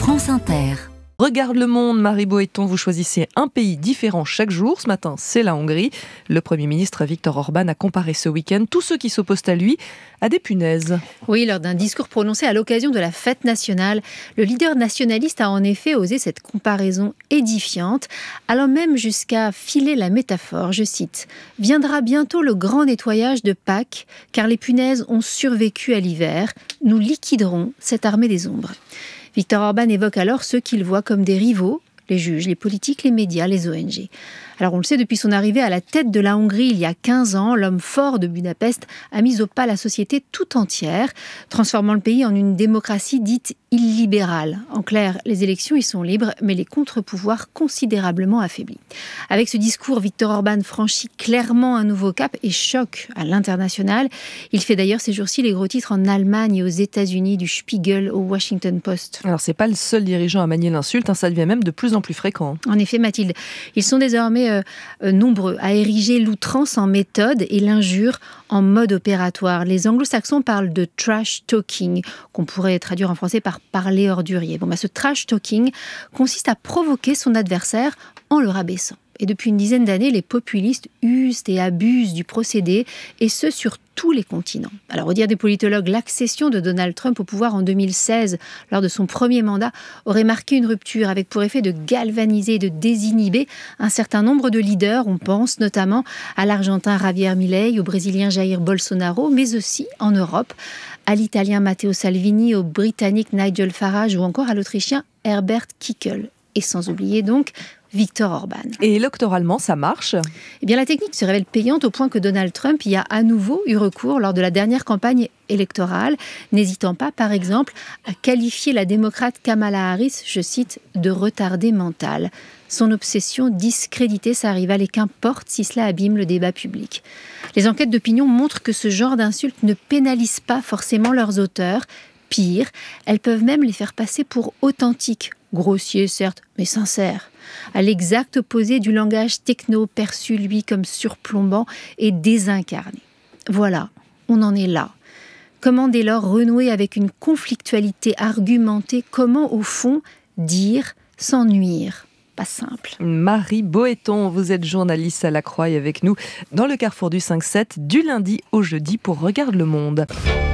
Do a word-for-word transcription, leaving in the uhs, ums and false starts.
France Inter. Regarde le monde, Marie Boëton, vous choisissez un pays différent chaque jour. Ce matin, c'est la Hongrie. Le Premier ministre Viktor Orban a comparé ce week-end tous ceux qui s'opposent à lui à des punaises. Oui, lors d'un discours prononcé à l'occasion de la fête nationale, le leader nationaliste a en effet osé cette comparaison édifiante, allant même jusqu'à filer la métaphore, je cite « Viendra bientôt le grand nettoyage de Pâques, car les punaises ont survécu à l'hiver. Nous liquiderons cette armée des ombres ». Viktor Orban évoque alors ceux qu'il voit comme des rivaux, les juges, les politiques, les médias, les O N G. Alors on le sait, depuis son arrivée à la tête de la Hongrie il y a quinze ans, l'homme fort de Budapest a mis au pas la société tout entière, transformant le pays en une démocratie dite illibérale. En clair, les élections y sont libres, mais les contre-pouvoirs considérablement affaiblis. Avec ce discours, Viktor Orban franchit clairement un nouveau cap et choque à l'international. Il fait d'ailleurs ces jours-ci les gros titres en Allemagne et aux États-Unis, du Spiegel au Washington Post. Alors c'est pas le seul dirigeant à manier l'insulte, hein, ça devient même de plus en plus fréquent. En effet, Mathilde, ils sont désormais euh, euh, nombreux à ériger l'outrance en méthode et l'injure en mode opératoire. Les anglo-saxons parlent de trash talking, qu'on pourrait traduire en français par parler ordurier. Bon, bah, ce trash talking consiste à provoquer son adversaire en le rabaissant. Et depuis une dizaine d'années, les populistes usent et abusent du procédé, et ce sur tous les continents. Alors, au dire des politologues, l'accession de Donald Trump au pouvoir en deux mille seize, lors de son premier mandat, aurait marqué une rupture avec pour effet de galvaniser et de désinhiber un certain nombre de leaders. On pense notamment à l'Argentin Javier Milei, au Brésilien Jair Bolsonaro, mais aussi en Europe, à l'Italien Matteo Salvini, au Britannique Nigel Farage ou encore à l'Autrichien Herbert Kickl. Et sans oublier donc Viktor Orban. Et électoralement, ça marche ? Eh bien, la technique se révèle payante au point que Donald Trump y a à nouveau eu recours lors de la dernière campagne électorale, n'hésitant pas, par exemple, à qualifier la démocrate Kamala Harris, je cite, de retardée mentale. Son obsession, discréditer sa rivale, et qu'importe si cela abîme le débat public. Les enquêtes d'opinion montrent que ce genre d'insultes ne pénalise pas forcément leurs auteurs. Pire, elles peuvent même les faire passer pour authentiques. Grossier, certes, mais sincère. À l'exact opposé du langage techno perçu, lui, comme surplombant et désincarné. Voilà, on en est là. Comment dès lors renouer avec une conflictualité argumentée ? Comment, au fond, dire sans nuire ? Pas simple. Marie Boëton, vous êtes journaliste à La Croix et avec nous dans le Carrefour du cinq sept du lundi au jeudi pour Regarde le monde.